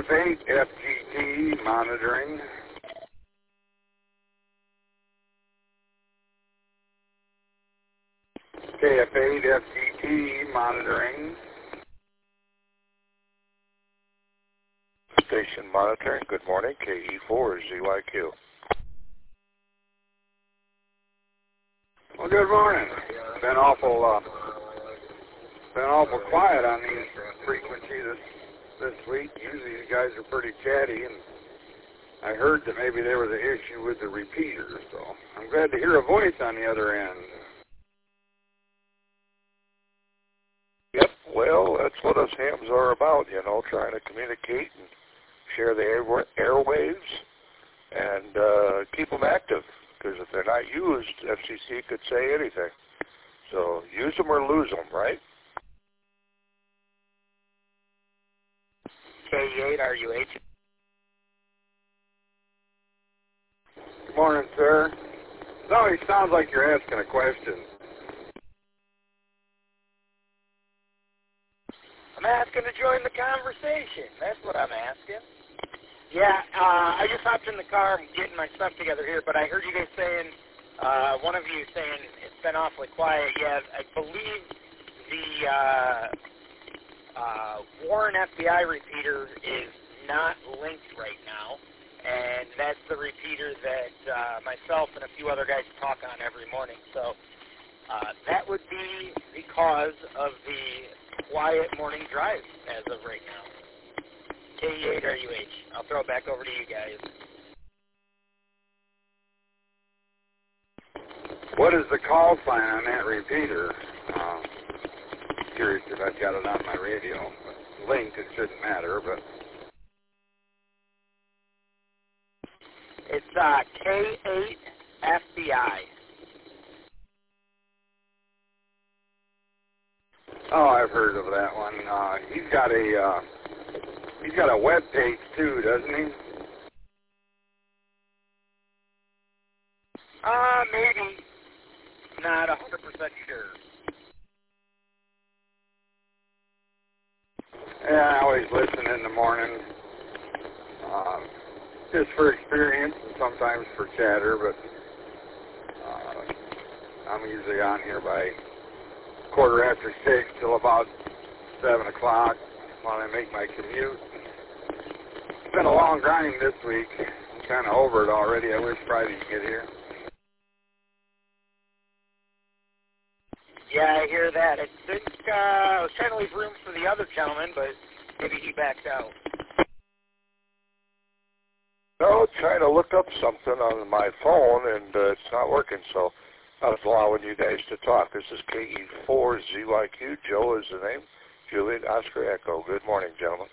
KF8 FGT monitoring. KF8 FGT monitoring. Station monitoring. Good morning. KE4 ZYQ. Well, good morning. Been awful quiet on these frequencies this week. Usually you guys are pretty chatty, and I heard that maybe there was an issue with the repeater, so I'm glad to hear a voice on the other end. Yep, well, that's what us hams are about, trying to communicate and share the airwaves and keep them active, because if they're not used, FCC could say anything. So use them or lose them, right? K8 RUH. Good morning, sir. It always sounds like you're asking a question. I'm asking to join the conversation. That's what I'm asking. Yeah, I just hopped in the car. I'm getting my stuff together here, but I heard you guys saying, one of you saying it's been awfully quiet. Yeah, I believe the Warren FBI repeater is not linked right now, and that's the repeater that myself and a few other guys talk on every morning. So that would be the cause of the quiet morning drive as of right now. K8 RUH. I'll throw it back over to you guys. What is the call sign on that repeater? Curious if I've got it on my radio. Linked, it shouldn't matter, but... It's K8 FBI. Oh, I've heard of that one. He's got a web page too, doesn't he? Maybe. Not 100% sure. Yeah, I always listen in the morning, just for experience and sometimes for chatter, but I'm usually on here by 6:15 till about 7 o'clock while I make my commute. It's been a long grind this week. I'm kind of over it already. I wish Friday could get here. Yeah, I hear that. I think I was trying to leave room for the other gentleman, but maybe he backed out. No, trying to look up something on my phone, and it's not working, so I was allowing you guys to talk. This is KE4 ZYQ. Joe is the name. Juliet Oscar Echo. Good morning, gentlemen.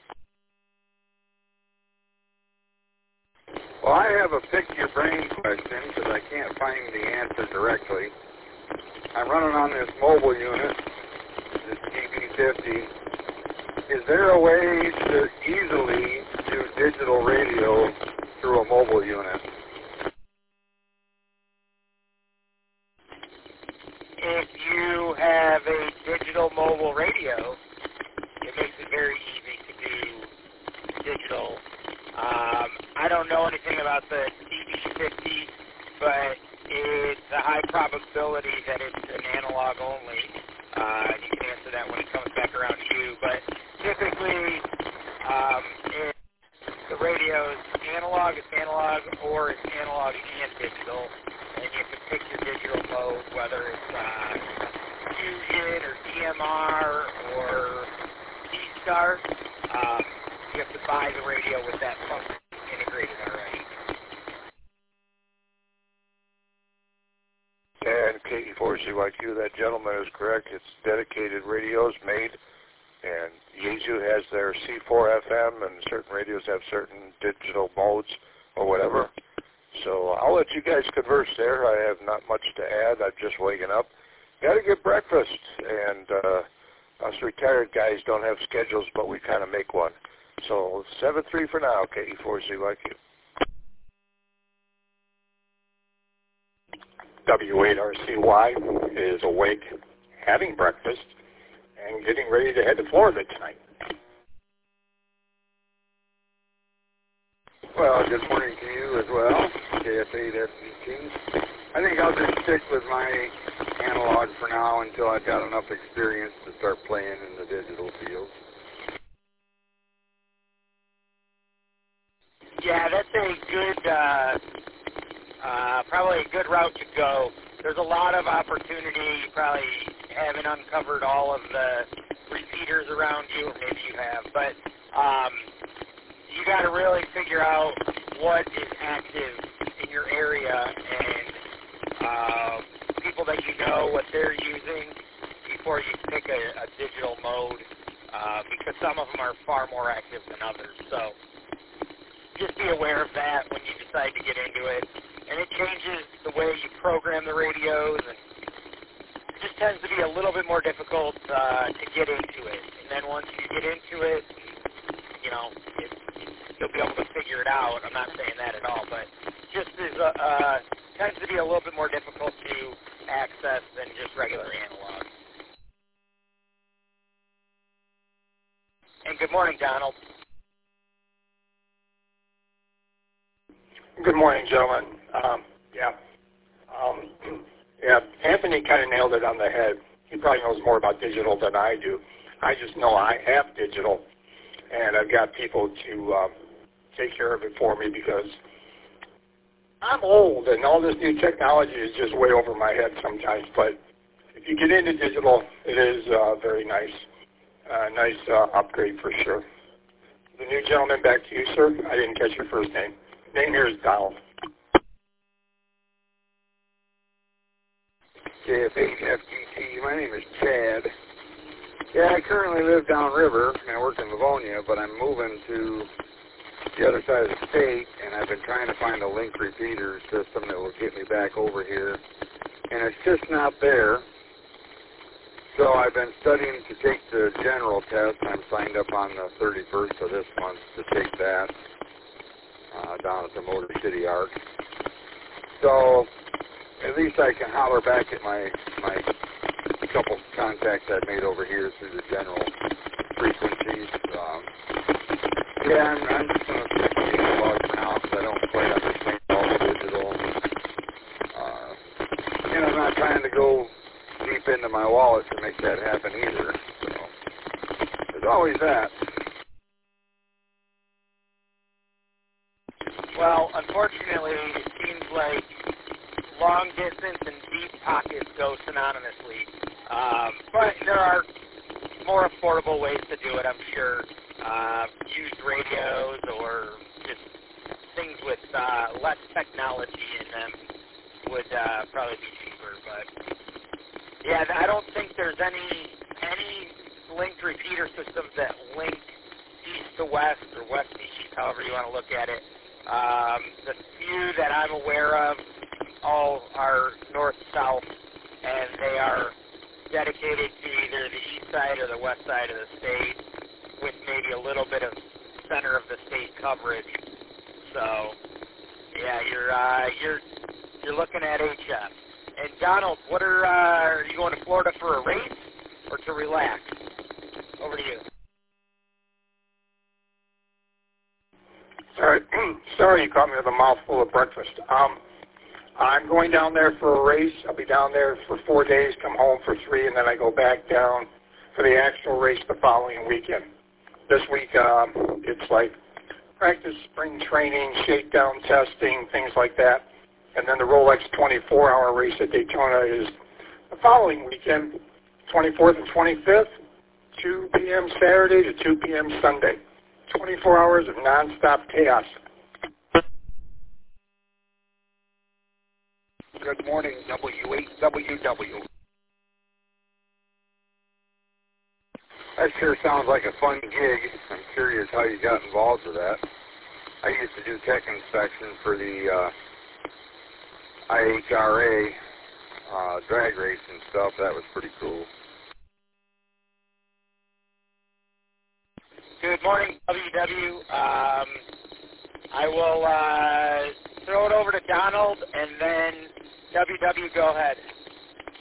Well, I have a pick-your-brain question because I can't find the answer directly. I'm running on this mobile unit, this GB50. Is there a way to easily do digital radio through a mobile unit? If you have a digital mobile radio, it makes it very easy to do digital. I don't know anything about the DB50, but it's a high probability that it's an analog only. You can answer that when it comes back around to you. But typically, if the radio is analog, it's analog, or it's analog and digital. And you have to pick your digital mode, whether it's Fusion or DMR or D-Star. You have to buy the radio with that function integrated already. And KE4CYQ, that gentleman is correct. It's dedicated radios made, and Yaesu has their C4 FM, and certain radios have certain digital modes or whatever. So I'll let you guys converse there. I have not much to add. I'm just waking up. Got to get breakfast, and us retired guys don't have schedules, but we kind of make one. So 7-3 for now, KE4CYQ. W8RCY is awake, having breakfast, and getting ready to head to Florida tonight. Well, good morning to you as well, KF8FGT. I think I'll just stick with my analog for now until I've got enough experience to start playing in the digital field. Yeah, that's a good, probably a good route to go. There's a lot of opportunity. You probably haven't uncovered all of the repeaters around you, or maybe you have, but you got to really figure out what is active in your area and people that you know, what they're using before you pick a digital mode, because some of them are far more active than others. So just be aware of that when you decide to get into it. And it changes the way you program the radios, and it just tends to be a little bit more difficult to get into it. And then once you get into it, you know, you'll be able to figure it out. I'm not saying that at all, but just tends to be a little bit more difficult to access than just regular analog. And good morning, Donald. Good morning, gentlemen. Anthony kind of nailed it on the head. He probably knows more about digital than I do. I just know I have digital, and I've got people to take care of it for me because I'm old, and all this new technology is just way over my head sometimes. But if you get into digital, it is very nice. Nice upgrade for sure. The new gentleman, back to you, sir. I didn't catch your first name. Name here is Donald. KF8FGT, my name is Chad. Yeah, I currently live downriver, and I work in Livonia, but I'm moving to the other side of the state, and I've been trying to find a link repeater system that will get me back over here, and it's just not there. So I've been studying to take the general test. I'm signed up on the 31st of this month to take that down at the Motor City Arc. So at least I can holler back at my couple contacts I've made over here through the general frequencies. Yeah, I'm just going to stick with the analog for now because I don't quite understand all the digital. And I'm not trying to go deep into my wallet to make that happen either. So there's always that. Well, unfortunately, it seems like long distance and deep pockets go synonymously. But there are more affordable ways to do it, I'm sure. Used radios or just things with less technology in them would probably be cheaper. But yeah, I don't think there's any linked repeater systems that link east to west or west to east, however you want to look at it. The few that I'm aware of all are north-south, and they are dedicated to either the east side or the west side of the state, with maybe a little bit of center of the state coverage. So, yeah, you're looking at HF. And Donald, what are you going to Florida for a race or to relax? Over to you. Sorry, you caught me with a mouthful of breakfast. I'm going down there for a race. I'll be down there for 4 days, come home for 3, and then I go back down for the actual race the following weekend. This week, it's like practice, spring training, shakedown testing, things like that. And then the Rolex 24-hour race at Daytona is the following weekend, 24th and 25th, 2 p.m. Saturday to 2 p.m. Sunday. 24 hours of nonstop chaos. Good morning, W8WW. That sure sounds like a fun gig. I'm curious how you got involved with that. I used to do tech inspection for the IHRA drag race and stuff. That was pretty cool. Good morning, WW. I will throw it over to Donald, and then WW, go ahead.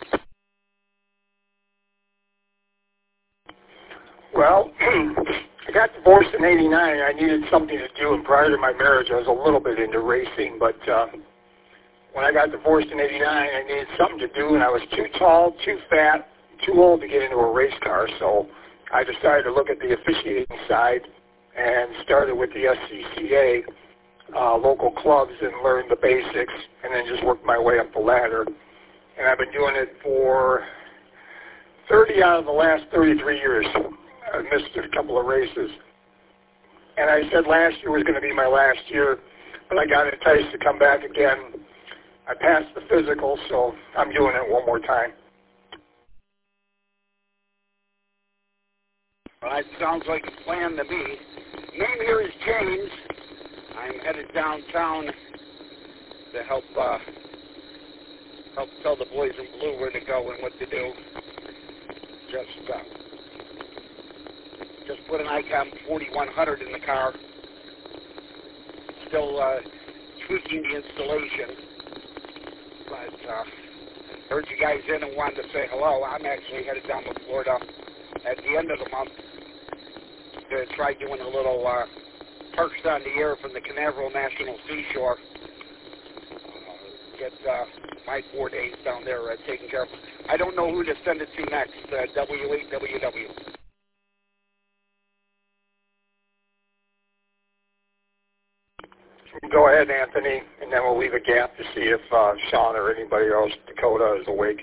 Well, I got divorced in '89. I needed something to do, and prior to my marriage, I was a little bit into racing. But when I got divorced in '89, I needed something to do, and I was too tall, too fat, too old to get into a race car. So I decided to look at the officiating side and started with the SCCA local clubs and learned the basics, and then just worked my way up the ladder. And I've been doing it for 30 out of the last 33 years. I missed a couple of races. And I said last year was going to be my last year, but I got enticed to come back again. I passed the physical, so I'm doing it one more time. Well, that sounds like a plan to me. Name here is James. I'm headed downtown to help tell the boys in blue where to go and what to do. Just put an ICOM 4100 in the car. Still tweaking the installation. But heard you guys in and wanted to say hello. I'm actually headed down to Florida at the end of the month to try doing a little Parks on the Air from the Canaveral National Seashore. Get my 4 days down there taken care of. I don't know who to send it to next, W8WW. Go ahead, Anthony, and then we'll leave a gap to see if Sean or anybody else, Dakota, is awake.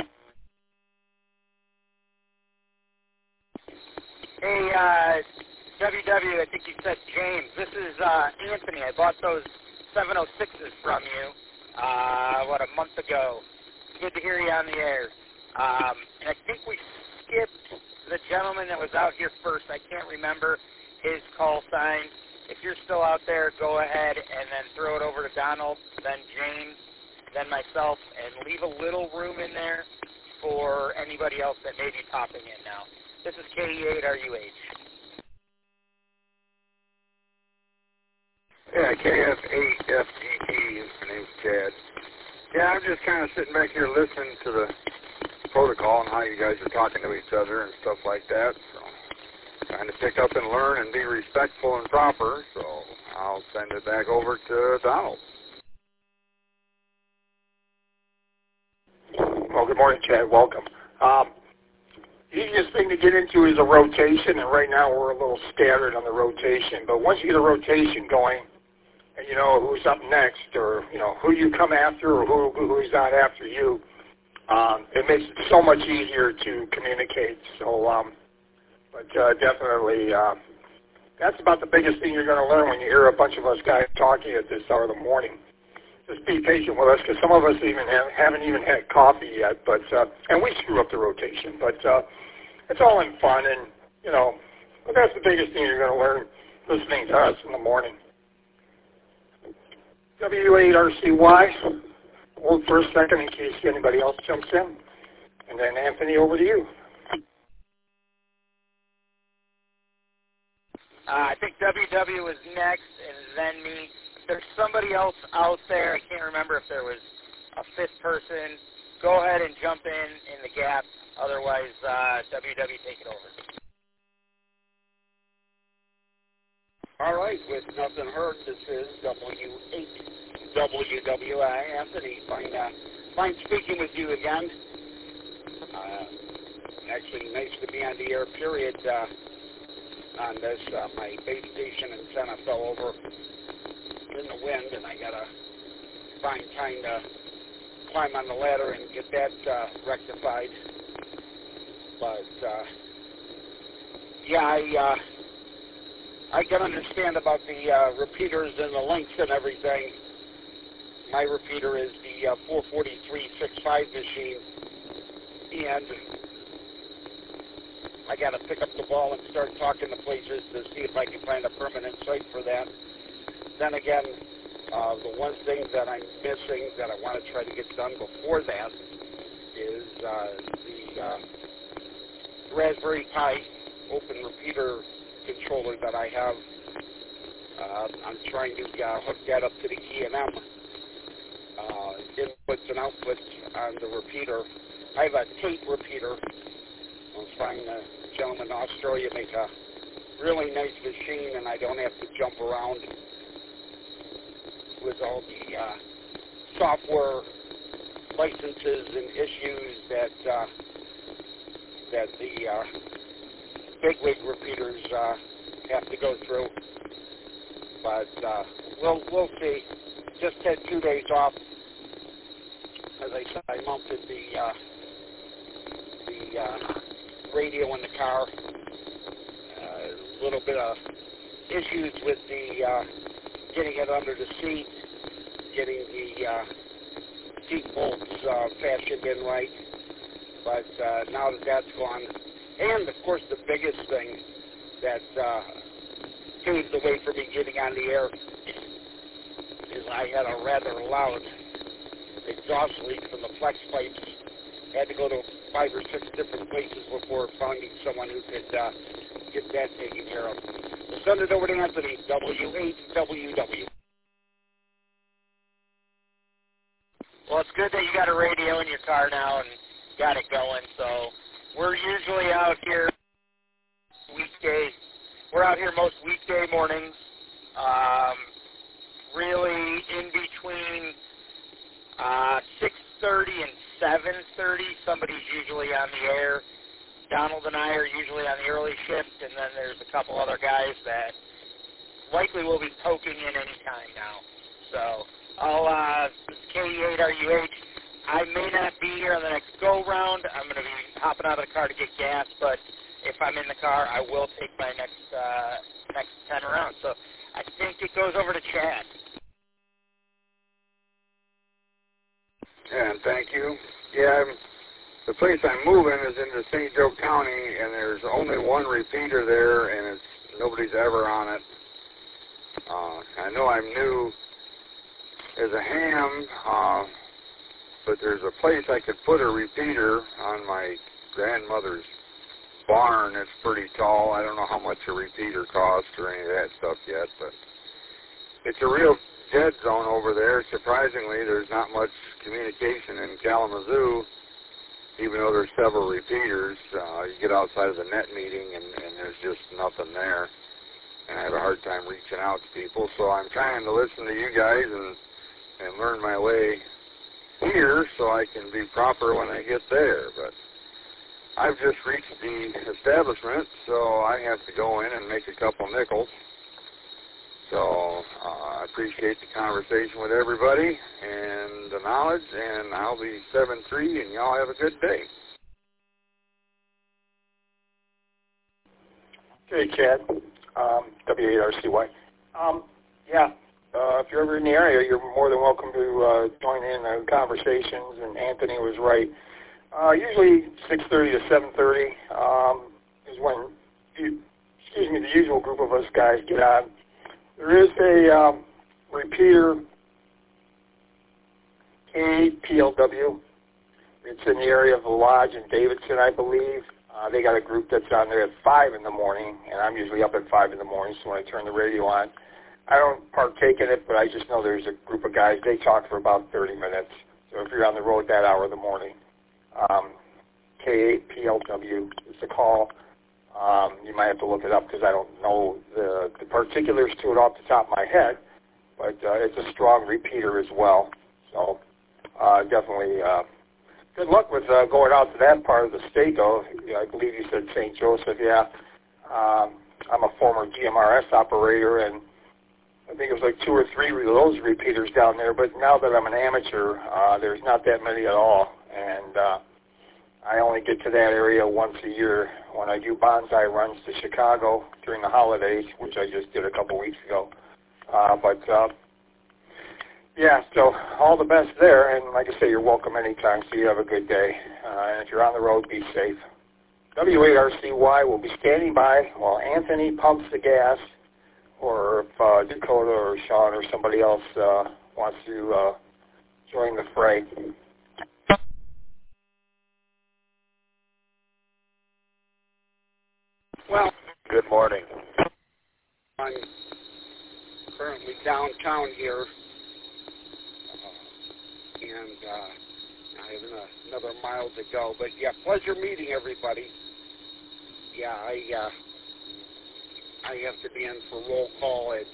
Hey, WW, I think you said James. This is Anthony. I bought those 706s from you, a month ago. Good to hear you on the air. And I think we skipped the gentleman that was out here first. I can't remember his call sign. If you're still out there, go ahead and then throw it over to Donald, then James, then myself, and leave a little room in there for anybody else that may be popping in now. This is KE8RUH. Yeah, KF8FGT, my name's Chad. Yeah, I'm just kind of sitting back here listening to the protocol and how you guys are talking to each other and stuff like that. So, trying to pick up and learn and be respectful and proper. So, I'll send it back over to Donald. Well, good morning, Chad. Welcome. Easiest thing to get into is a rotation, and right now we're a little scattered on the rotation. But once you get a rotation going, and you know who's up next, or you know who you come after, or who's not after you, it makes it so much easier to communicate. So, definitely, that's about the biggest thing you're going to learn when you hear a bunch of us guys talking at this hour of the morning. Just be patient with us, because some of us haven't even had coffee yet. But and we screw up the rotation, but it's all in fun, and you know, but that's the biggest thing you're going to learn listening to us in the morning. W8RCY. Hold for a second in case anybody else jumps in, and then Anthony, over to you. I think WW was next, and then me. There's somebody else out there. I can't remember if there was a fifth person. Go ahead and jump in the gap. Otherwise, WW, take it over. All right, with nothing heard, this is W8WW. Anthony, fine speaking with you again. Actually, nice to be on the air, period, on this. My base station antenna fell over in the wind, and I got to find time to climb on the ladder and get that rectified. But, yeah, I can understand about the repeaters and the links and everything. My repeater is the 44365 machine, and I got to pick up the ball and start talking to places to see if I can find a permanent site for that. Then again, the one thing that I'm missing that I want to try to get done before that is the Raspberry Pi open repeater controller that I have. I'm trying to hook that up to the E&M inputs and outputs on the repeater. I have a tape repeater. I'm trying a gentleman in Australia make a really nice machine, and I don't have to jump around with all the software licenses and issues that the bigwig repeaters have to go through. But we'll see. Just had 2 days off. As I said, I mounted the radio in the car. A little bit of issues with the getting it under the seat, getting the seat bolts fashioned in right. But now that that's gone, and of course the biggest thing that paved the way for me getting on the air is I had a rather loud exhaust leak from the flex pipes. Had to go to 5 or 6 different places before finding someone who could get that taken care of. We'll send it over to Anthony, W8WW. Well, it's good that you got a radio in your car now and got it going. So we're usually out here weekdays. We're out here most weekday mornings. Really in between 6:30 and 7:30, somebody's usually on the air. Donald and I are usually on the early shift, and then there's a couple other guys that likely will be poking in any time now. So KE8RUH. I may not be here on the next go-round. I'm going to be hopping out of the car to get gas, but if I'm in the car, I will take my next 10 around. So I think it goes over to Chad. Yeah, and thank you. Yeah, the place I'm moving is into St. Joe County, and there's only one repeater there, and nobody's ever on it. I know I'm new as a ham, but there's a place I could put a repeater on my grandmother's barn. It's pretty tall. I don't know how much a repeater costs or any of that stuff yet, but it's a real dead zone over there. Surprisingly, there's not much communication in Kalamazoo, even though there's several repeaters. You get outside of the net meeting, and there's just nothing there. And I have a hard time reaching out to people, so I'm trying to listen to you guys and learn my way here so I can be proper when I get there. But I've just reached the establishment, so I have to go in and make a couple nickels. So I appreciate the conversation with everybody and the knowledge, and I'll be 7-3, and y'all have a good day. Hey, Chad, W8RCY. If you're ever in the area, you're more than welcome to join in the conversations, and Anthony was right. Usually 6:30 to 7:30 is when, the usual group of us guys get on. There is a repeater, KPLW. It's in the area of the Lodge in Davidson, I believe. They got a group that's on there at 5 in the morning, and I'm usually up at 5 in the morning, so when I turn the radio on, I don't partake in it, but I just know there's a group of guys. They talk for about 30 minutes. So if you're on the road that hour of the morning, K8PLW is the call. You might have to look it up because I don't know the particulars to it off the top of my head, but it's a strong repeater as well. So definitely good luck with going out to that part of the state, though. I believe you said St. Joseph. Yeah, I'm a former GMRS operator, and I think it was like 2 or 3 of those repeaters down there. But now that I'm an amateur, there's not that many at all, and I only get to that area once a year when I do bonsai runs to Chicago during the holidays, which I just did a couple weeks ago. So all the best there, and like I say, you're welcome anytime, so you have a good day. And if you're on the road, be safe. W8RCY will be standing by while Anthony pumps the gas, or if Dakota or Sean or somebody else wants to join the fray. Well, Good morning. I'm currently downtown here, and I have another mile to go. But yeah, pleasure meeting everybody. Yeah, I have to be in for roll call at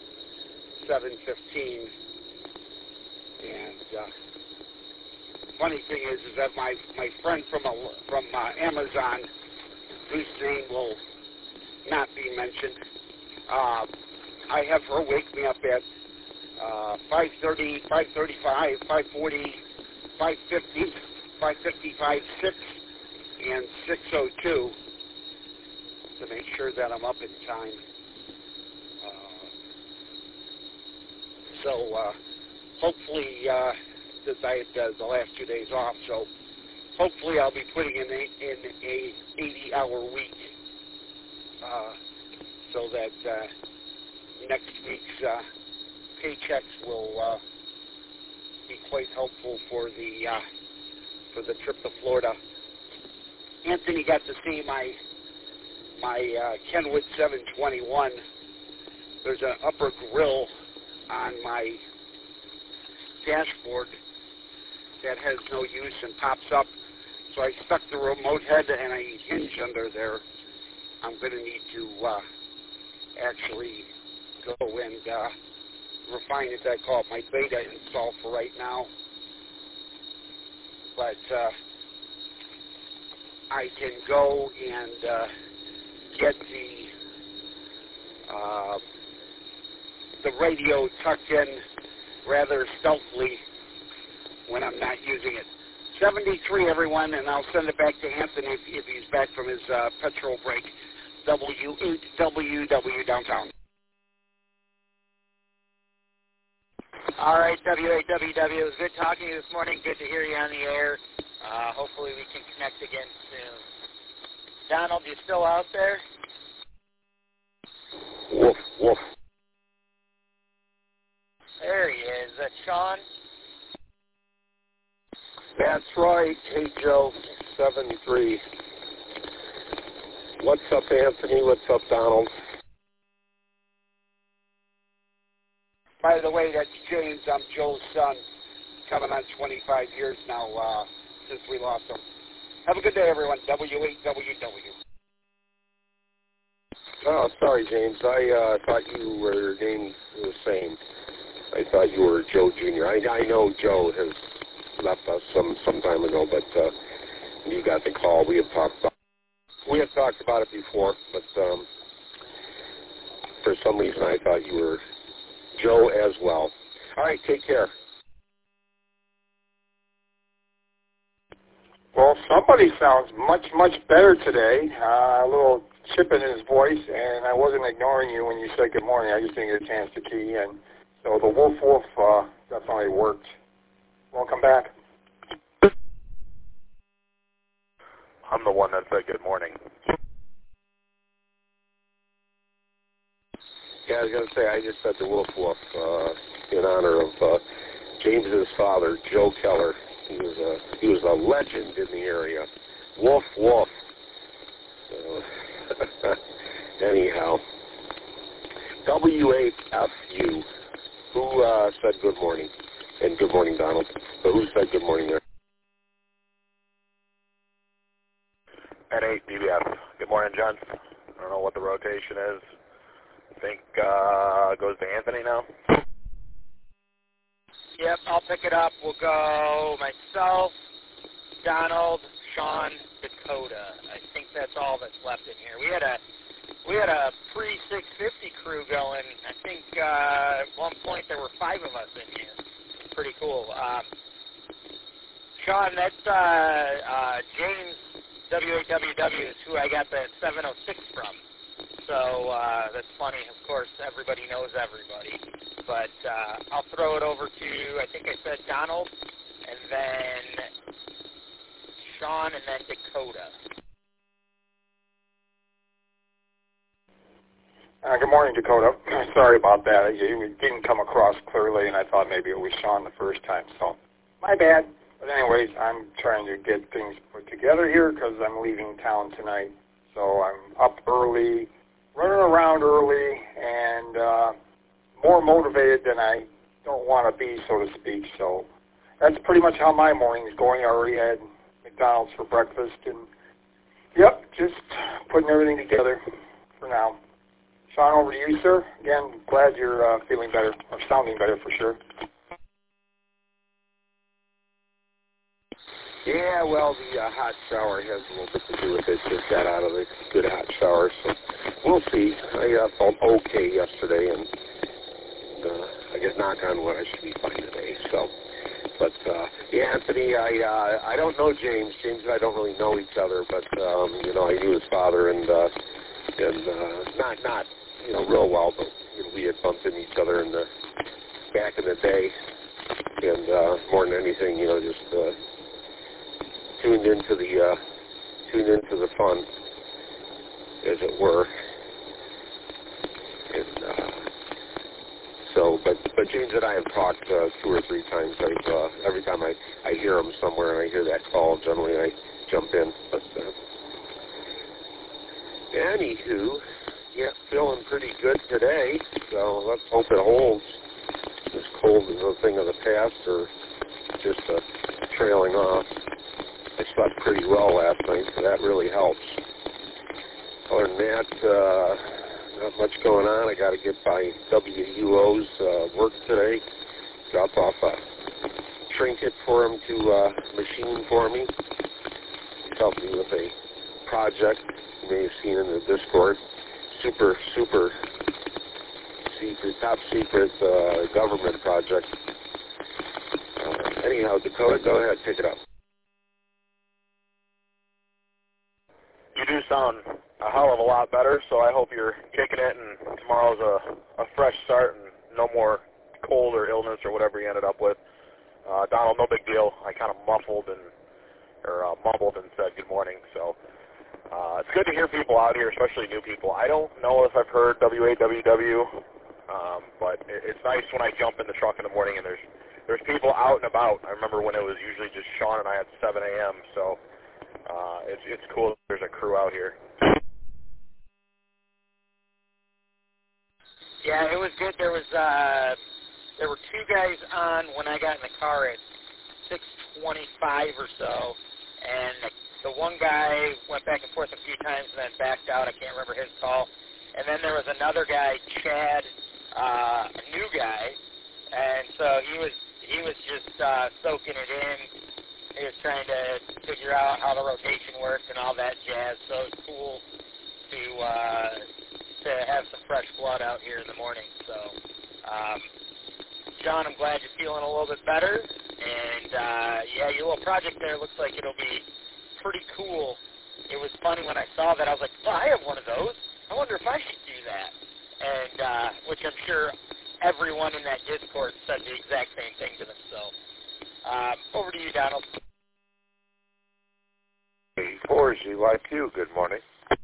7:15. And funny thing is that my friend from Amazon, whose name will not be mentioned, I have her wake me up at 5:30, 5:35, 5:40, 5:50, 5:55, 6, and 6:02 to make sure that I'm up in time. So hopefully, since I had the last 2 days off, so hopefully I'll be putting in a 80-hour week, so that next week's paychecks will be quite helpful for the trip to Florida. Anthony got to see my Kenwood 721. There's an upper grill on my dashboard that has no use and pops up. So I stuck the remote head and a hinge under there. I'm going to need to actually go and refine it. I call it my beta install for right now. But I can go and get the radio tucked in rather stealthily when I'm not using it. 73, everyone, and I'll send it back to Anthony if he's back from his petrol break. W8WW downtown. All right, W8WW. It was good talking to you this morning. Good to hear you on the air. Hopefully we can connect again soon. Donald, you still out there? Woof, woof. There he is. Is that Sean? That's right. Hey, Joe, 73. What's up, Anthony? What's up, Donald? By the way, that's James. I'm Joe's son, coming on 25 years now since we lost him. Have a good day, everyone. W8WW. Oh, sorry, James. I thought you were named the same. I thought you were Joe Jr. I know Joe has left us some time ago, but you got the call. We have talked about it before, but for some reason I thought you were Joe as well. All right, take care. Well, somebody sounds much, much better today. A little chip in his voice, and I wasn't ignoring you when you said good morning. I just didn't get a chance to key in. So the woof woof definitely worked. Welcome back. I'm the one that said good morning. Yeah, I was going to say, I just said the woof woof in honor of James's father, Joe Keller. He was a legend in the area. Woof woof. Anyhow, W8FU. Who said good morning? And good morning, Donald. But who said good morning there? N8 BBF. Good morning, John. I don't know what the rotation is. I think it goes to Anthony now. Yep, I'll pick it up. We'll go myself, Donald, Sean, Dakota. I think that's all that's left in here. We had a pre-650 crew going. I think at one point there were 5 of us in here. Pretty cool. Sean, that's James W8WW is who I got the 706 from. So that's funny. Of course, everybody knows everybody. But I'll throw it over to, I think I said Donald, and then Sean, and then Dakota. Good morning, Dakota. Sorry about that. It didn't come across clearly, and I thought maybe it was Sean the first time, so my bad. But anyways, I'm trying to get things put together here because I'm leaving town tonight. So I'm up early, running around early, and more motivated than I don't want to be, so to speak. So that's pretty much how my morning is going. I already had McDonald's for breakfast, and yep, just putting everything together for now. Sean, over to you, sir. Again, glad you're feeling better, or sounding better for sure. Yeah, well, the hot shower has a little bit to do with it. Just got out of a good hot shower, so we'll see. I felt okay yesterday, and I guess knock on wood, I should be fine today. So, but yeah, Anthony, I don't know James. James and I don't really know each other, but you know, I knew his father, and not you know real well, but you know, we had bumped into each other in the back in the day, and more than anything, you know, just tuned into the fun, as it were. And so, but James and I have talked 2 or 3 times. Every time I hear him somewhere and I hear that call, generally I jump in. But anywho, yeah, feeling pretty good today. So let's hope it holds. This cold is a thing of the past, or just trailing off. I slept pretty well last night, so that really helps. Other than that, not much going on. I got to get by WUO's work today. Drop off a trinket for him to machine for me. He's helping me with a project you may have seen in the Discord. Super secret, top secret government project. Anyhow, Dakota, go ahead, pick it up. You do sound a hell of a lot better, so I hope you're kicking it and tomorrow's a fresh start and no more cold or illness or whatever you ended up with. Donald, no big deal. I kind of mumbled and said good morning, so it's good to hear people out here, especially new people. I don't know if I've heard WAWW, but it's nice when I jump in the truck in the morning and there's people out and about. I remember when it was usually just Sean and I at 7 a.m., so it's cool there's a crew out here. Yeah, it was good. There were 2 guys on when I got in the car at 6:25 or so, and the one guy went back and forth a few times and then backed out. I can't remember his call. And then there was another guy, Chad, a new guy, and so he was just soaking it in. He was trying to figure out how the rotation worked and all that jazz. So it's cool to have some fresh blood out here in the morning. So, John, I'm glad you're feeling a little bit better. And, yeah, your little project there looks like it'll be pretty cool. It was funny when I saw that. I was like, oh, I have one of those. I wonder if I should do that. And, which I'm sure everyone in that Discord said the exact same thing to themselves. Over to you, Donald. Hey, 4G like you. Good morning.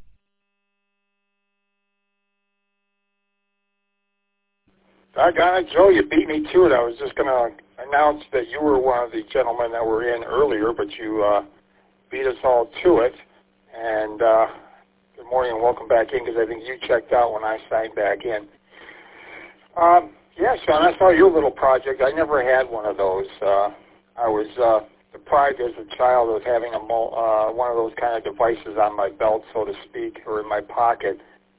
Joe, you beat me to it. I was just going to announce that you were one of the gentlemen that were in earlier, but you beat us all to it. And good morning and welcome back in, because I think you checked out when I signed back in. Yeah, Sean, I saw your little project. I never had one of those. I was deprived as a child of having one of those kind of devices on my belt, so to speak, or in my pocket.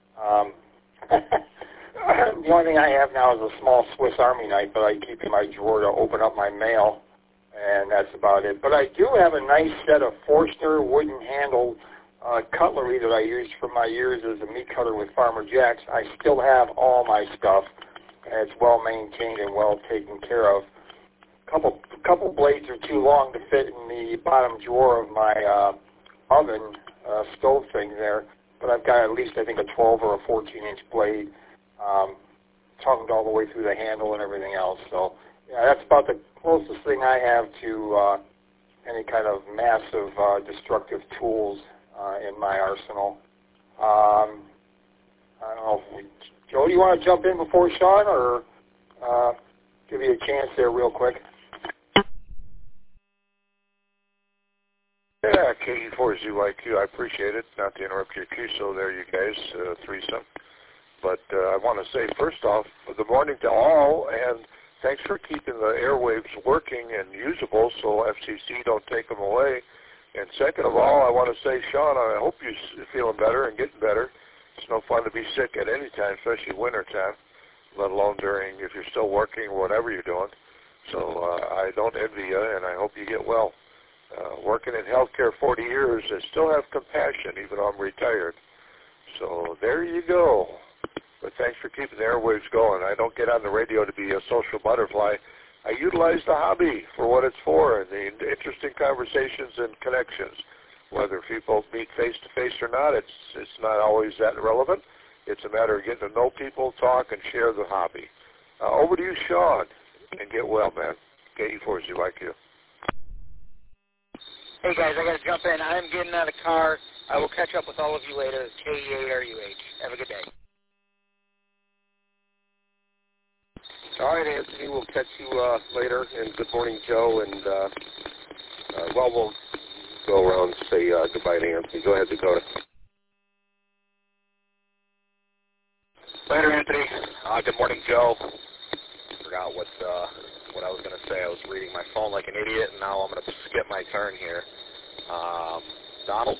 The only thing I have now is a small Swiss Army knife that I keep in my drawer to open up my mail, and that's about it. But I do have a nice set of Forstner wooden-handled cutlery that I used for my years as a meat cutter with Farmer Jack's. I still have all my stuff, and it's well-maintained and well taken care of. A couple blades are too long to fit in the bottom drawer of my oven stove thing there, but I've got at least, I think, a 12 or a 14-inch blade tongued all the way through the handle and everything else. So, yeah, that's about the closest thing I have to any kind of massive destructive tools in my arsenal. I don't know. Joe, do you want to jump in before Sean, or give you a chance there real quick? Yeah, KE4ZYQ, I appreciate it. Not to interrupt your QSO there, you guys, threesome. But I want to say, first off, good morning to all, and thanks for keeping the airwaves working and usable so FCC don't take them away. And second of all, I want to say, Sean, I hope you're feeling better and getting better. It's no fun to be sick at any time, especially winter time, let alone during if you're still working or whatever you're doing. So I don't envy you, and I hope you get well. Working in healthcare 40 years, I still have compassion, even though I'm retired. So there you go. But thanks for keeping the airwaves going. I don't get on the radio to be a social butterfly. I utilize the hobby for what it's for, and the interesting conversations and connections. Whether people meet face-to-face or not, it's not always that relevant. It's a matter of getting to know people, talk, and share the hobby. Over to you, Sean, and get well, man. KE4ZYQ. Hey, guys, I got to jump in. I'm getting out of the car. I will catch up with all of you later. KE8RUH. Have a good day. All right, Anthony, we'll catch you later. And good morning, Joe. And, we'll go around and say goodbye to Anthony. Go ahead, Dakota. Later, Anthony. Good morning, Joe. Forgot what I was going to say. I was reading my phone like an idiot, and now I'm going to skip my turn here. Donald?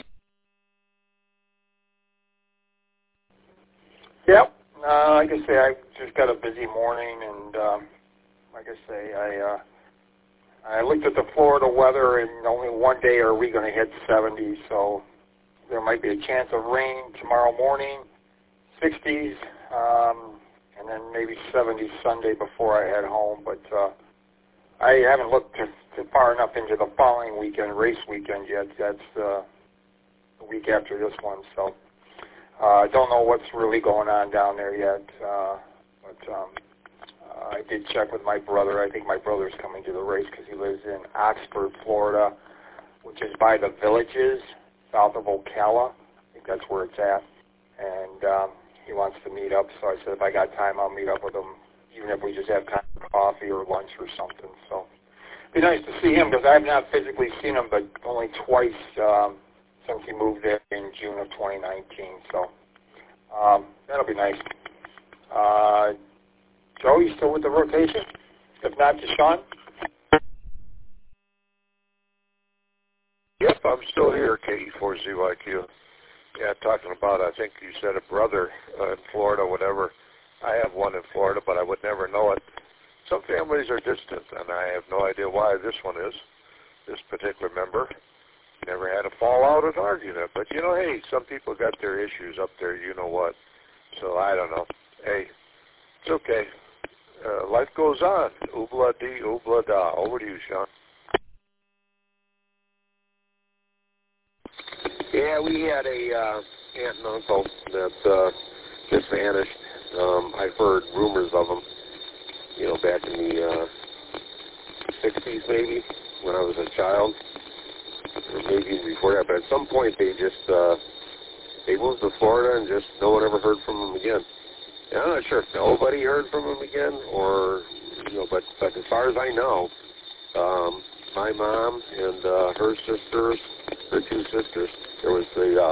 Yep. Like I say, I just got a busy morning, and like I say, I looked at the Florida weather, and only one day are we going to hit 70, so there might be a chance of rain tomorrow morning, 60s, and then maybe 70 Sunday before I head home. But I haven't looked far enough into the following weekend, race weekend yet. That's the week after this one, so I don't know what's really going on down there yet. But I did check with my brother. I think my brother's coming to the race because he lives in Oxford, Florida, which is by the Villages, south of Ocala. I think that's where it's at. And he wants to meet up, so I said if I got time, I'll meet up with him, even if we just have kind of coffee or lunch or something. So it'd be nice to see him because I have not physically seen him, but only twice since he moved there in June of 2019. So that'll be nice. Joe, you still with the rotation? If not, to Sean? Yep, I'm still here, KE4ZYQ. Yeah, talking about, I think you said a brother in Florida, whatever. I have one in Florida, but I would never know it. Some families are distant, and I have no idea why this one is, this particular member. Never had a fallout or an argument. But, you know, hey, some people got their issues up there, you know what. So I don't know. Hey, it's okay. Life goes on. Oobla dee, oobla da. Over to you, Sean. Yeah, we had a aunt and uncle that just vanished. I heard rumors of them, you know, back in the 60s maybe, when I was a child, or maybe before that. But at some point they just, they moved to Florida and just no one ever heard from them again. And I'm not sure if nobody heard from them again or, you know, but as far as I know, my mom and her sisters, her two sisters, there was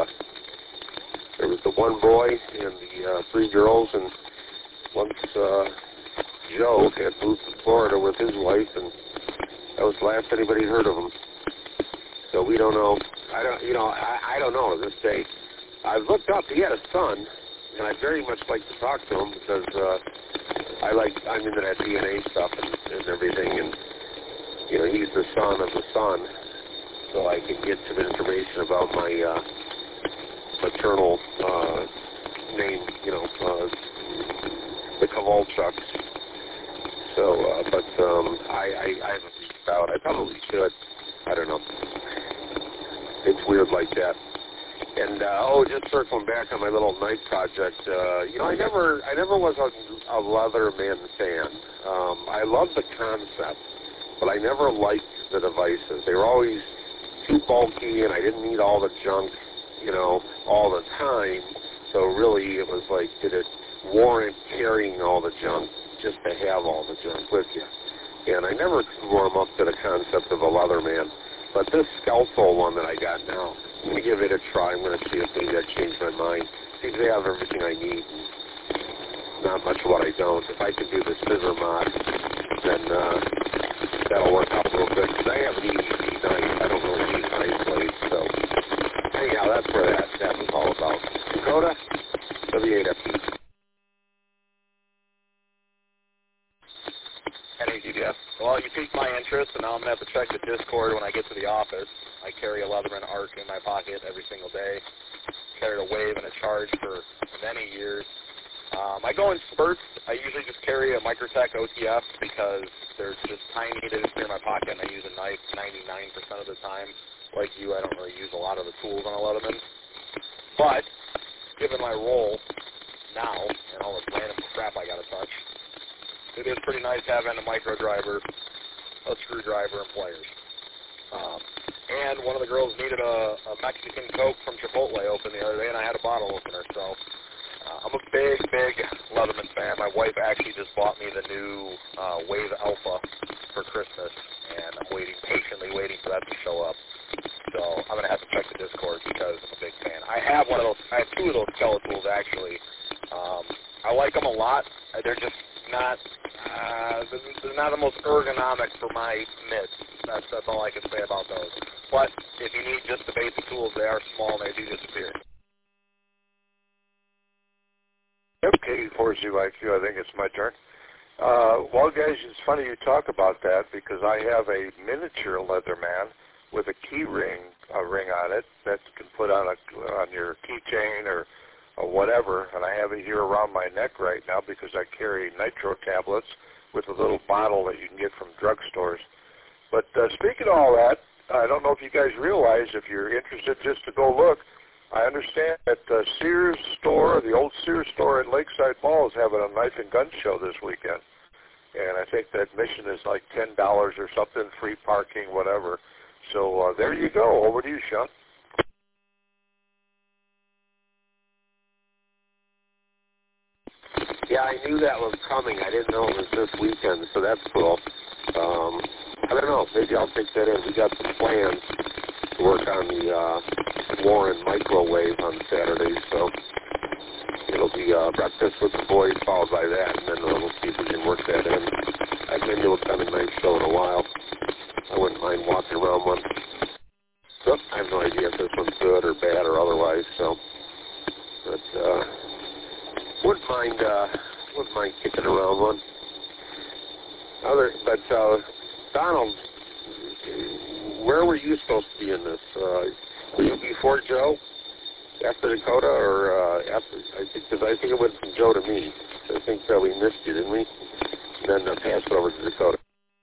the one boy and the three girls, and once Joe had moved to Florida with his wife, and that was the last anybody heard of him. So we don't know. I don't know to this day. I've looked up. He had a son, and I'd very much like to talk to him because I'm into that DNA stuff and everything, and you know, he's the son of the son, so I can get some information about my maternal name, you know, the Kowalchuks. So, but I haven't reached out. I probably should. I don't know. It's weird like that. And just circling back on my little night project, you know, I never was a Leatherman fan. I love the concept, but I never liked the devices. They were always too bulky, and I didn't need all the junk, you know, all the time. So really, it was like, did it warrant carrying all the junk just to have all the junk with you? And I never could warm up to the concept of a Leatherman. But this Skeletal one that I got now, I'm going to give it a try. I'm going to see if maybe that changed my mind. Seems they have everything I need. Not much of what I don't. If I can do the scissor mod, then that'll work out real good. Because I have an EDC knife. I don't really need knife blades. So anyhow, that's where that was all about. Dakota? I'm going to have to check the Discord when I get to the office. I carry a Leatherman ARC in my pocket every single day. Carried a Wave and a Charge for many years. I go in spurts. I usually just carry a Microtech OTF because they're just tiny. They just fit in my pocket, and I use a knife 99% of the time. Like you, I don't really use a lot of the tools on a Leatherman. But, given my role now and all this random crap I got to touch, it is pretty nice having a micro driver, a screwdriver, and pliers. And one of the girls needed a Mexican Coke from Chipotle open the other day, and I had a bottle opener. So I'm a big Leatherman fan. My wife actually just bought me the new Wave Alpha for Christmas, and I'm patiently waiting for that to show up. So I'm going to have to check the Discord because I'm a big fan. I have two of those Skeletools, actually. I like them a lot. They're just not, they're not the most ergonomic for my mitts. That's all I can say about those. But if you need just the basic tools, they are small and they do disappear. Yep, KD4ZYQ, I think it's my turn. Well, guys, it's funny you talk about that because I have a miniature Leatherman with a key ring on it that you can put on your keychain or whatever, and I have it here around my neck right now because I carry nitro tablets with a little bottle that you can get from drugstores. But speaking of all that, I don't know if you guys realize, if you're interested just to go look, I understand that Sears store, the old Sears store at Lakeside Mall, is having a knife and gun show this weekend. And I think that admission is like $10 or something, free parking, whatever. So there you go. Over to you, Sean. Yeah, I knew that was coming. I didn't know it was this weekend, so that's cool. I don't know. Maybe I'll take that in. We got some plans to work on the Warren microwave on Saturday, so it'll be breakfast with the boys followed by that, and then we'll see if we can work that in. I haven't been to a Coming Night show in a while. I wouldn't mind walking around one. So I have no idea if this one's good or bad or otherwise, so but wouldn't mind kicking around one. But Donald, where were you supposed to be in this? Were you before Joe, after Dakota, or after? Because I think it went from Joe to me. So I think we missed you, didn't we? And then passed over to Dakota.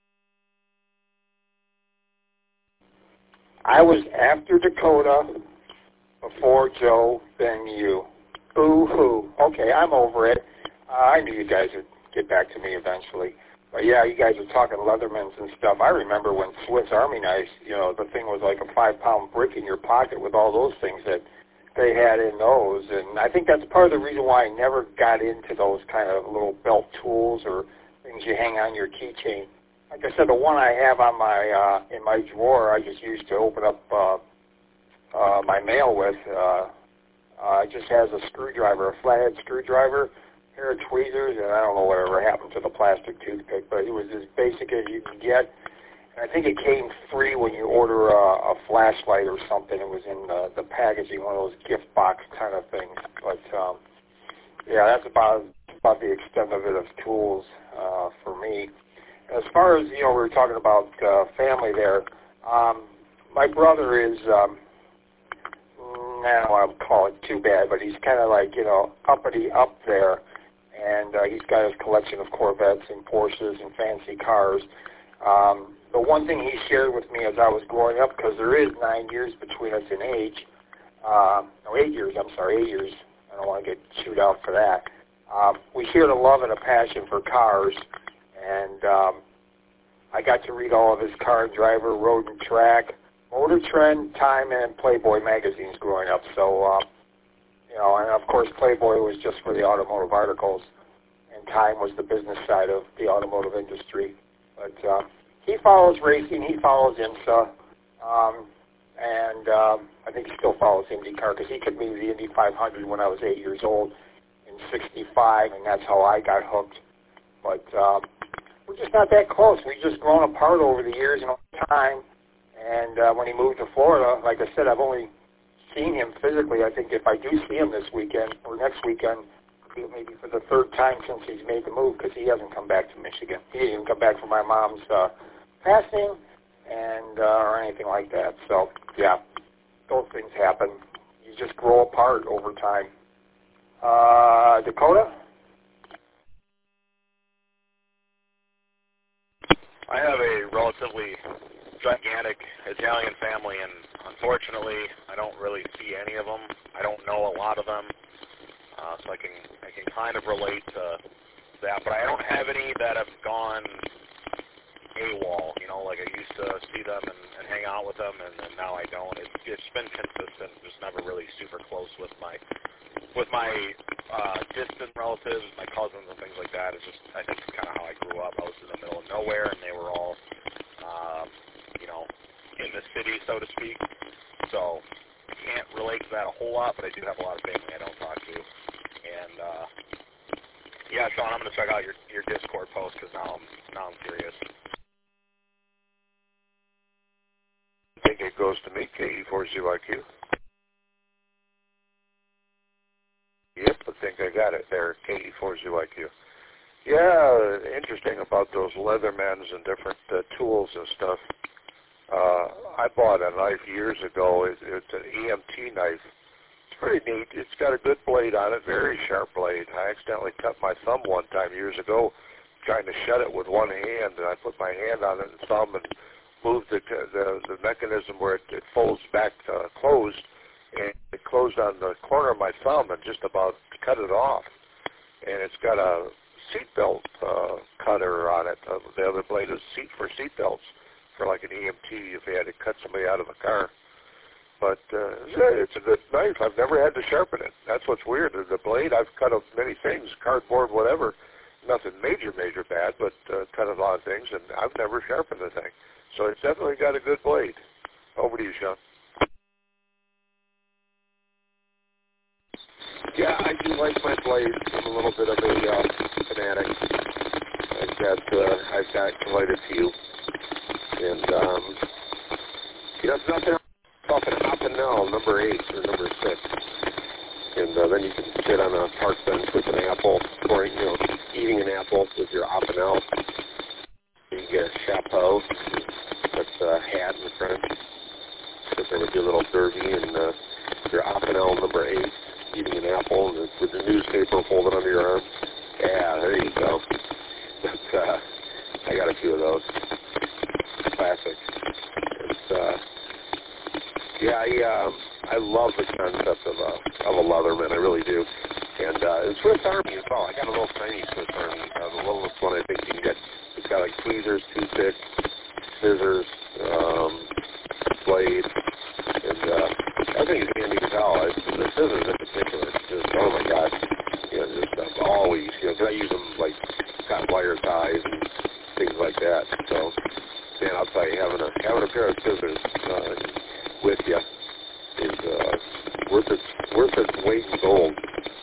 I was after Dakota, before Joe, then you. Boo-hoo. Okay, I'm over it. I knew you guys would get back to me eventually. But yeah, you guys were talking Leathermans and stuff. I remember when Swiss Army knives, the thing was like a 5-pound brick in your pocket with all those things that they had in those. And I think that's part of the reason why I never got into those kind of little belt tools or things you hang on your keychain. Like I said, the one I have on my in my drawer, I just used to open up my mail with. It just has a screwdriver, a flathead screwdriver, a pair of tweezers, and I don't know whatever happened to the plastic toothpick, but it was as basic as you could get. And I think it came free when you order a flashlight or something. It was in the packaging, one of those gift box kind of things. But yeah, that's about the extent of it of tools for me. As far as, we were talking about family there, my brother is, I don't want to call it too bad, but he's kind of like, uppity up there, and he's got his collection of Corvettes and Porsches and fancy cars. The one thing he shared with me as I was growing up, because there is 9 years between us in age, 8 years, I'm sorry, 8 years. I don't want to get chewed out for that. We shared a love and a passion for cars, and I got to read all of his Car and Driver, Road and Track, Motor Trend, Time, and Playboy magazines growing up. So, and of course Playboy was just for the automotive articles, and Time was the business side of the automotive industry. But he follows racing, he follows IMSA, and I think he still follows IndyCar because he took me to the Indy 500 when I was 8 years old in '65, and that's how I got hooked. But we're just not that close. We've just grown apart over the years and over time. And when he moved to Florida, like I said, I've only seen him physically. I think if I do see him this weekend or next weekend, maybe for the third time since he's made the move, because he hasn't come back to Michigan. He didn't even come back for my mom's passing, and or anything like that. So, yeah, those things happen. You just grow apart over time. Dakota? I have a relatively gigantic Italian family, and unfortunately, I don't really see any of them. I don't know a lot of them, so I can kind of relate to that. But I don't have any that have gone AWOL. You know, like I used to see them and hang out with them, and then now I don't. It's been consistent. Just never really super close with my distant relatives, my cousins and things like that. It's just, I think it's kind of how I grew up. I was in the middle of nowhere, and they were all, in the city, so to speak. So I can't relate to that a whole lot, but I do have a lot of family I don't talk to. And yeah, Sean, I'm going to check out your Discord post because now I'm curious. I think it goes to me, KE40IQ. Yep, I think I got it there, KE40IQ. Yeah, interesting about those Leathermans and different tools and stuff. I bought a knife years ago. It's an EMT knife. It's pretty neat. It's got a good blade on it, very sharp blade. I accidentally cut my thumb one time years ago trying to shut it with one hand, and I put my hand on it and thumb and moved the mechanism where it folds back closed, and it closed on the corner of my thumb and just about cut it off. And it's got a seatbelt cutter on it. The other blade is for seatbelts for like an EMT if they had to cut somebody out of a car. But it's a good knife. I've never had to sharpen it. That's what's weird. The blade, I've cut up many things, cardboard, whatever. Nothing major bad, but cut a lot of things, and I've never sharpened the thing. So it's definitely got a good blade. Over to you, Sean. Yeah, I do like my blades. I'm a little bit of a fanatic. I've got quite a few. And, nothing off an Opinel, number 8 or number 6. And then you can sit on a park bench with an apple, or, eating an apple with your Opinel. You get a chapeau. That's a hat in the front. Sit there with your little derby and your Opinel number 8. Eating an apple and with the newspaper folded under your arm. Yeah, there you go. But, I got a few of those. Classic. It's, I love the concept of a Leatherman. I really do. And Swiss Army as well. I got a little tiny Swiss Army. The littlest one I think you can get. It's got like tweezers, toothpicks, scissors, blade, and I think it's handy as hell. The scissors in particular, just, oh my God, just always, because I use them like got wire ties and things like that. So, man, I'll tell you, having a pair of scissors with you is worth its weight in gold.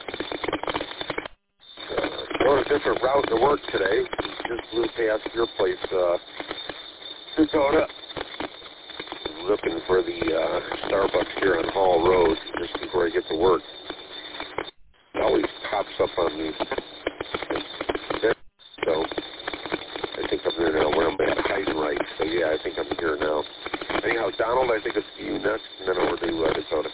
Going a different route to work today. Just blew past your place, Dakota. Looking for the Starbucks here on Hall Road just before I get to work. It always pops up on me. So I think I'm here now. Where I'm at Heidenreich. So yeah, I think I'm here now. Anyhow, Donald, I think it's you next, and then over to Dakota.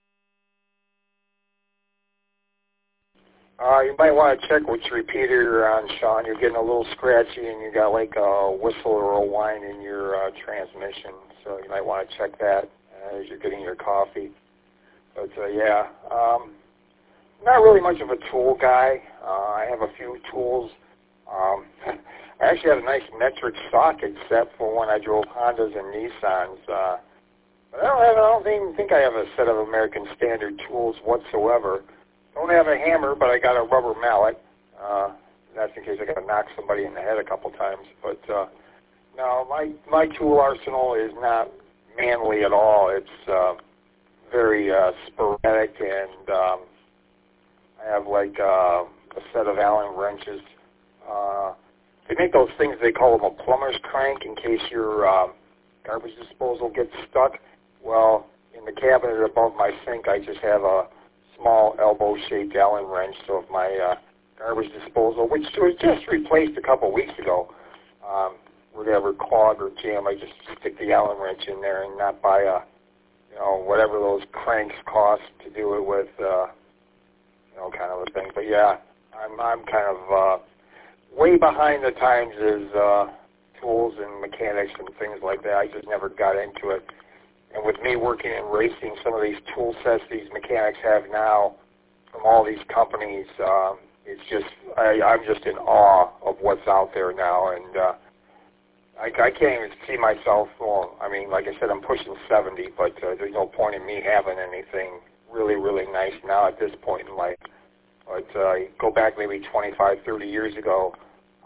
You might want to check which repeater you're on, Sean. You're getting a little scratchy, and you got like a whistle or a whine in your transmission. So you might want to check that as you're getting your coffee. But yeah, not really much of a tool guy. I have a few tools. I actually have a nice metric socket set for when I drove Hondas and Nissans. But I don't even think I have a set of American Standard tools whatsoever. Don't have a hammer, but I got a rubber mallet. That's in case I got to knock somebody in the head a couple times. But no, my tool arsenal is not manly at all. It's very sporadic, and I have like a set of Allen wrenches. They make those things, they call them a plumber's crank in case your garbage disposal gets stuck. Well, in the cabinet above my sink, I just have a small elbow-shaped Allen wrench. So if my garbage disposal, which was just replaced a couple weeks ago, whatever clog or jam, I just stick the Allen wrench in there and not buy a, whatever those cranks cost to do it with, kind of a thing. But yeah, I'm kind of way behind the times as tools and mechanics and things like that. I just never got into it. And with me working in racing, some of these tool sets these mechanics have now from all these companies, it's just, I'm just in awe of what's out there now. And I can't even see myself, well, I mean, like I said, I'm pushing 70, but there's no point in me having anything really, really nice now at this point in life. But go back maybe 25, 30 years ago,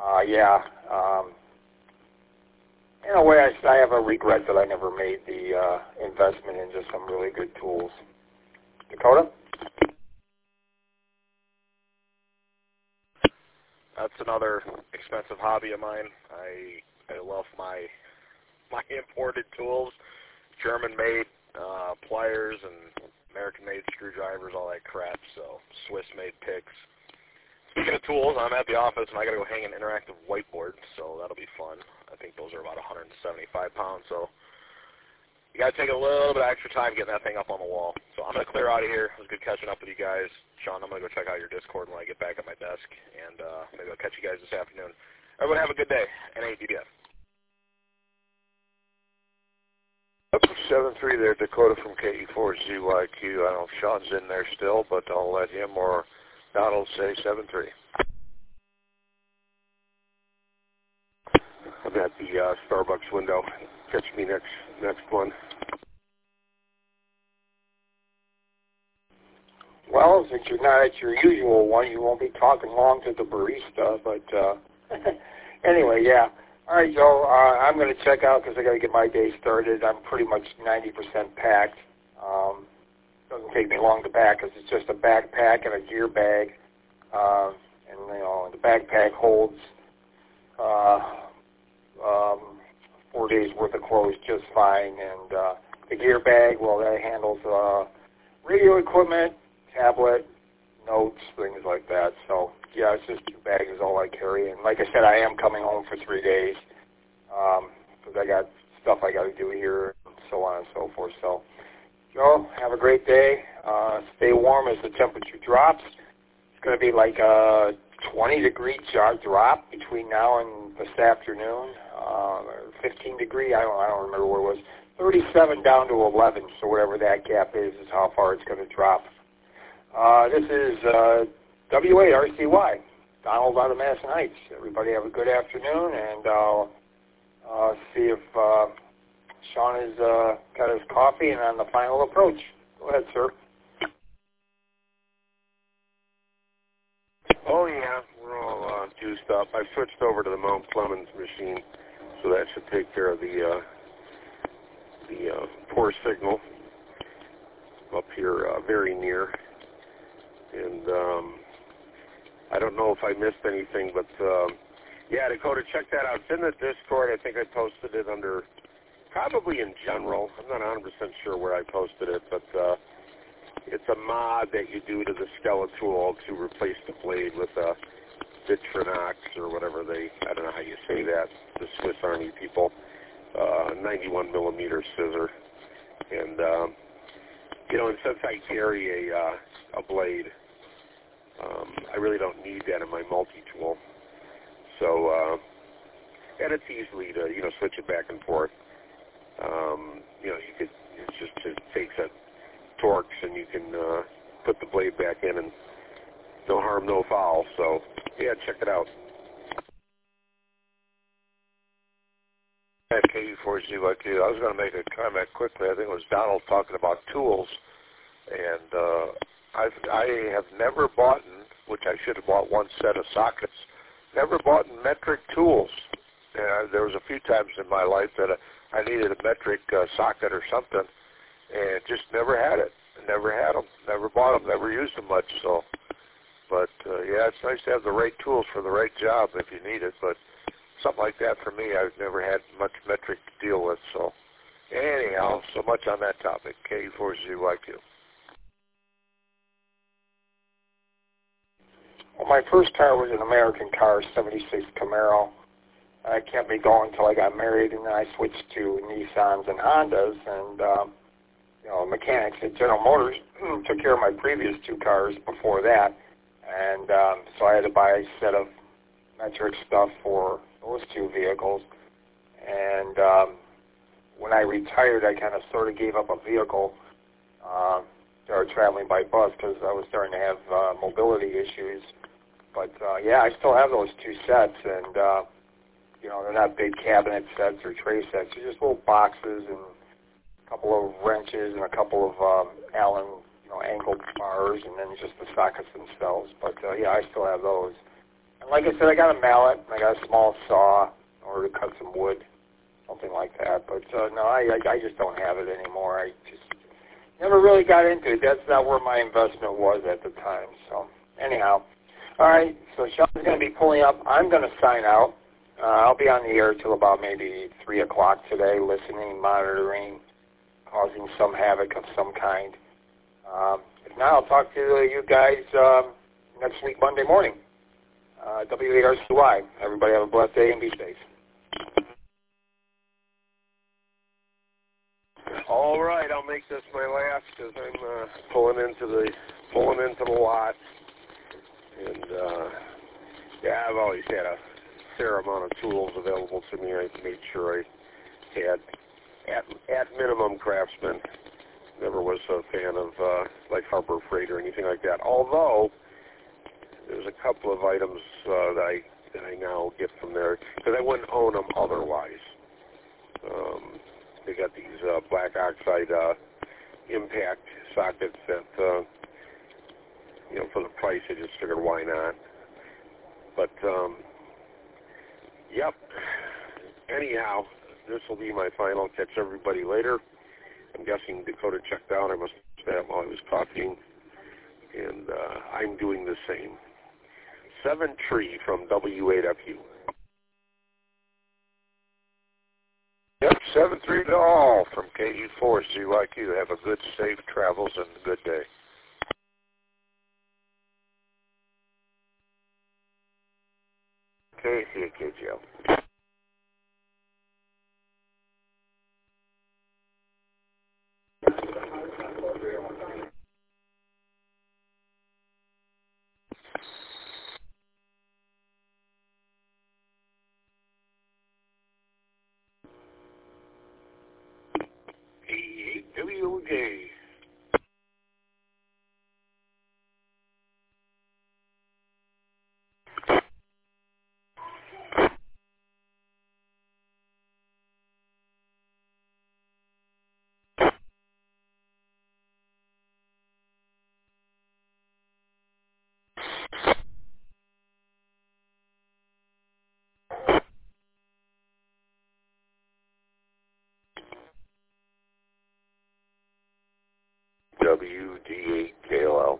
in a way, I have a regret that I never made the investment into some really good tools. Dakota? That's another expensive hobby of mine. I love my imported tools, German-made pliers and American-made screwdrivers, all that crap. So Swiss-made picks. Speaking of tools, I'm at the office and I got to go hang an interactive whiteboard, so that'll be fun. I think those are about 175 pounds, so you got to take a little bit of extra time getting that thing up on the wall. So I'm going to clear out of here. It was good catching up with you guys. Sean, I'm going to go check out your Discord when I get back at my desk, and maybe I'll catch you guys this afternoon. Everyone have a good day. NADBF. 7-3 there, Dakota from KE4ZYQ. I don't know if Sean's in there still, but I'll let him or Donald say 7-3. I'm at the Starbucks window. Catch me next one. Well, since you're not at your usual one, you won't be talking long to the barista. But anyway, yeah. All right, Joe, I'm going to check out because I got to get my day started. I'm pretty much 90% packed. Doesn't take me long to pack because it's just a backpack and a gear bag. And the backpack holds 4 days worth of clothes just fine. And the gear bag, well, that handles radio equipment, tablet, notes, things like that. So, yeah, it's just 2 bags is all I carry. And like I said, I am coming home for 3 days because I got stuff I got to do here and so on and so forth. So, Joe, have a great day. Stay warm as the temperature drops. It's going to be like a 20-degree drop between now and this afternoon. 15-degree, I don't remember what it was. 37 down to 11, so whatever that gap is how far it's going to drop. This is W8RCY, Donald out of Madison Heights. Everybody have a good afternoon, and I'll see if Sean has got his coffee and on the final approach. Go ahead, sir. Oh, yeah, we're all juiced up. I switched over to the Mount Clemens machine, so that should take care of the poor signal up here very near. And I don't know if I missed anything, but yeah, Dakota, check that out. It's in the Discord. I think I posted it under, probably in general. I'm not 100% sure where I posted it, but it's a mod that you do to the Skeletool to replace the blade with a Vitronox or whatever I don't know how you say that, the Swiss Army people, 91 millimeter scissor. And, and since I carry a blade, I really don't need that in my multi-tool. So, and it's easily to, switch it back and forth. It takes a Torx and you can put the blade back in and no harm, no foul. So, yeah, check it out. At KE4ZYQ, I was going to make a comment quickly. I think it was Donald talking about tools. And I have never bought, which I should have bought one set of sockets, never bought metric tools. There was a few times in my life that I needed a metric socket or something, and just never had it. Never had them. Never bought them. Never used them much. So, but yeah, it's nice to have the right tools for the right job if you need it. But something like that for me, I've never had much metric to deal with. So, anyhow, so much on that topic. KE4ZYQ. Well, my first car was an American car, 76 Camaro. I kept me going until I got married, and then I switched to Nissans and Hondas, and mechanics at General Motors took care of my previous 2 cars before that, and so I had to buy a set of metric stuff for those 2 vehicles, and when I retired, I kind of sort of gave up a vehicle, started traveling by bus because I was starting to have mobility issues, but yeah, I still have those 2 sets, and they're not big cabinet sets or tray sets, they're just little boxes and a couple of wrenches and a couple of Allen, angle bars, and then just the sockets themselves. But yeah, I still have those. And like I said, I got a mallet, and I got a small saw in order to cut some wood, something like that. But no, I just don't have it anymore. I just never really got into it. That's not where my investment was at the time. So anyhow, all right. So Sean's going to be pulling up. I'm going to sign out. I'll be on the air till about maybe 3 o'clock today, listening, monitoring, causing some havoc of some kind. If not, I'll talk to you guys next week, Monday morning. W8RCY. Everybody have a blessed day and be safe. All right, I'll make this my last because I'm pulling into the lot, and yeah, I've always had a fair amount of tools available to me. I made sure I had at minimum Craftsman. Never was a fan of like Harbor Freight or anything like that. Although there's a couple of items that I now get from there because I wouldn't own them otherwise. They got these black oxide impact sockets that for the price I just figured why not. But yep. Anyhow, this will be my final. Catch everybody later. I'm guessing Dakota checked out. I must have while I was talking. And I'm doing the same. 7 Tree from W8FU. Yep, 7-3 to all from KE4CYQ. Have a good, safe travels and a good day. KCKGL. WJ. WD8KLL.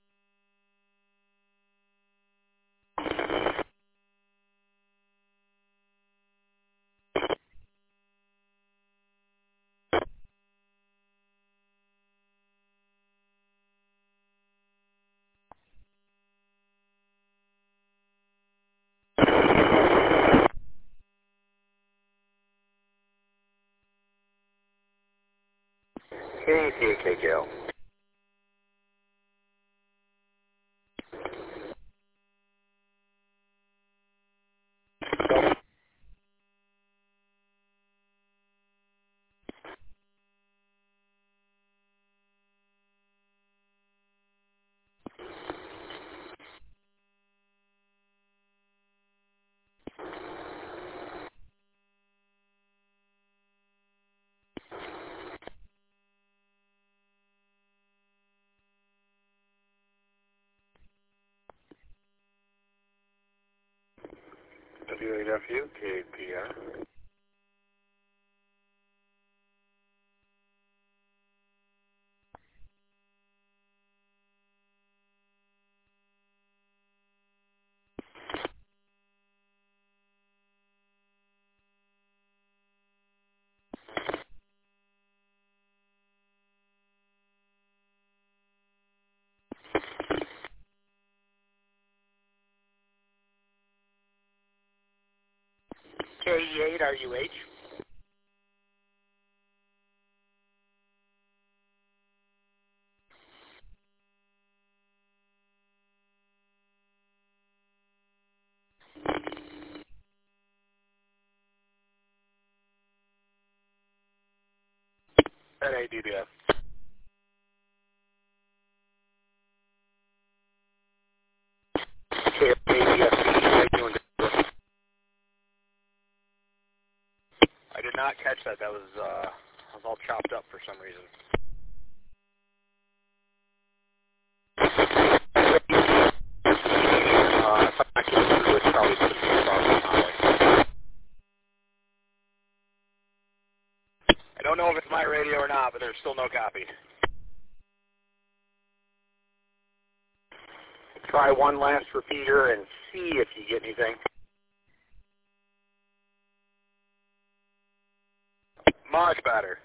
KCKL. W8FU, KPR. KE8RUH. NADBF. I did not catch that. That was all chopped up for some reason. I don't know if it's my radio or not, but there's still no copy. Try one last repeater and see if you get anything. Much better.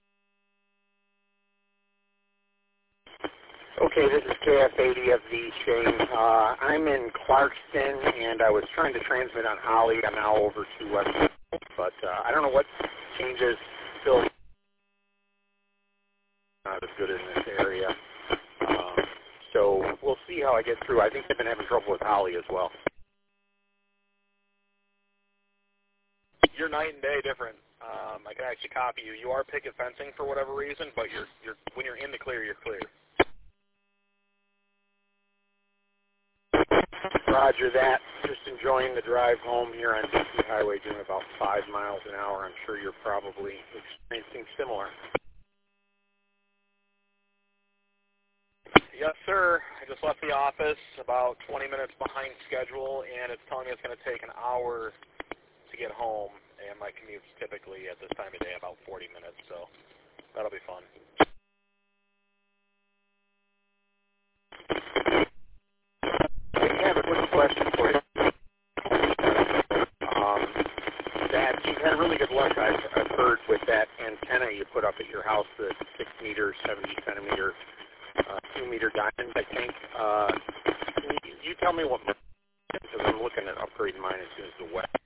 Okay, this is KF80 of the Shane. I'm in Clarkston, and I was trying to transmit on Holly. I'm now over to West, but I don't know what changes. Still not as good in this area. So we'll see how I get through. I think they've been having trouble with Holly as well. You're night and day different. I can actually copy you. You are picket fencing for whatever reason, but you're when you're in the clear, you're clear. Roger that. Just enjoying the drive home here on DC Highway, doing about 5 miles an hour. I'm sure you're probably experiencing similar. Yes, sir. I just left the office about 20 minutes behind schedule, and it's telling me it's going to take an hour to get home, and my commute's typically at this time of day about 40 minutes, so that'll be fun. I have a quick question for you. That you've had really good luck, I've heard, with that antenna you put up at your house, the 6 meter, 70 centimeter, 2 meter diamond, I think. Can you tell me what, because I'm looking at upgrading mine as soon as the wet.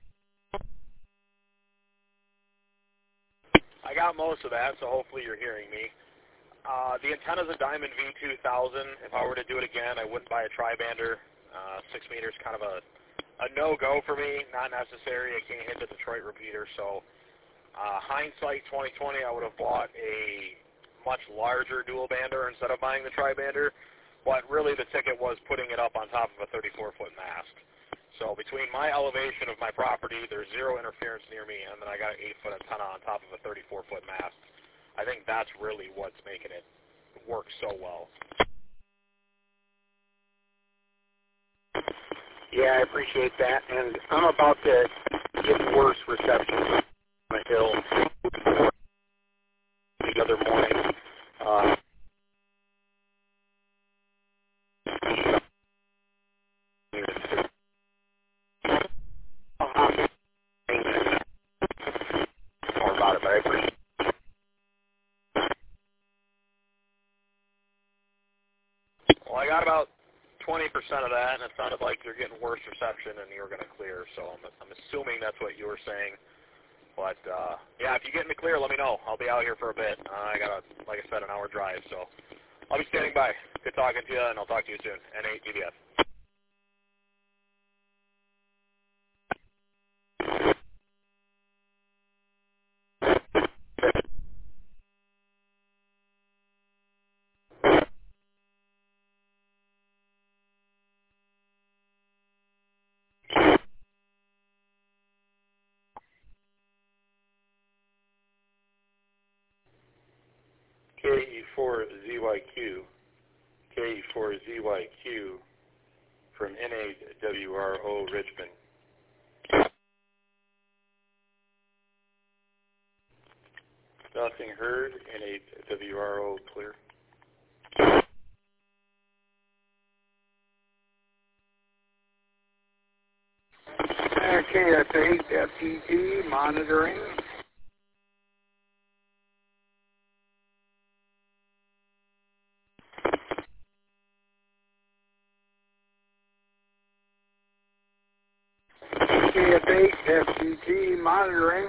I got most of that, so hopefully you're hearing me. The antenna's a Diamond V2000. If I were to do it again, I wouldn't buy a tri-bander. 6 meters kind of a no-go for me, not necessary. I can't hit the Detroit repeater, so hindsight 2020, I would have bought a much larger dual bander instead of buying the tri-bander, but really the ticket was putting it up on top of a 34-foot mast. So between my elevation of my property, there's zero interference near me, and then I got an 8-foot antenna on top of a 34-foot mast. I think that's really what's making it work so well. Yeah, I appreciate that, and I'm about to get worse reception on the hill the other morning. More about it, but I appreciate it. Well, I got about 20% of that, and it sounded like you're getting worse reception and you were going to clear, so I'm assuming that's what you were saying. But, yeah, if you get me clear, let me know. I'll be out here for a bit. I got, like I said, an hour drive, so I'll be standing by. Good talking to you, and I'll talk to you soon. N8DBF. KE4ZYQ, KE4ZYQ from NAWRO Richmond. Nothing heard, NAWRO clear. KF8 FTT monitoring. KF8 KF8 FTT monitoring.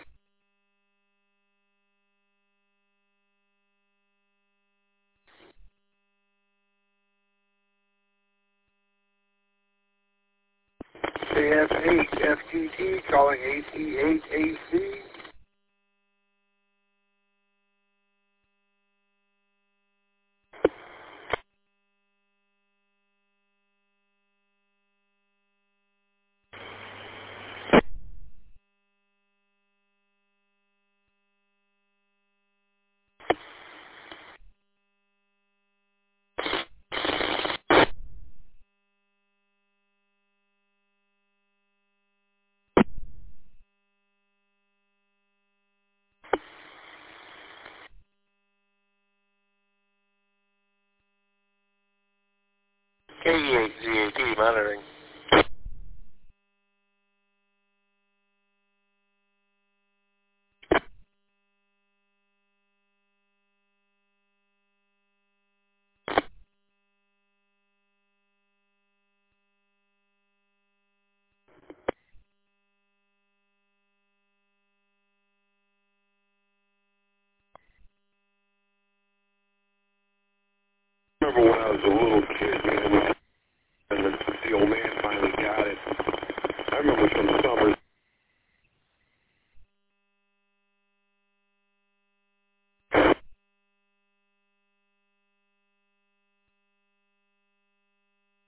KF8 FTT calling AT8AC. KE8ZAT monitoring. Remember when I was a little kid,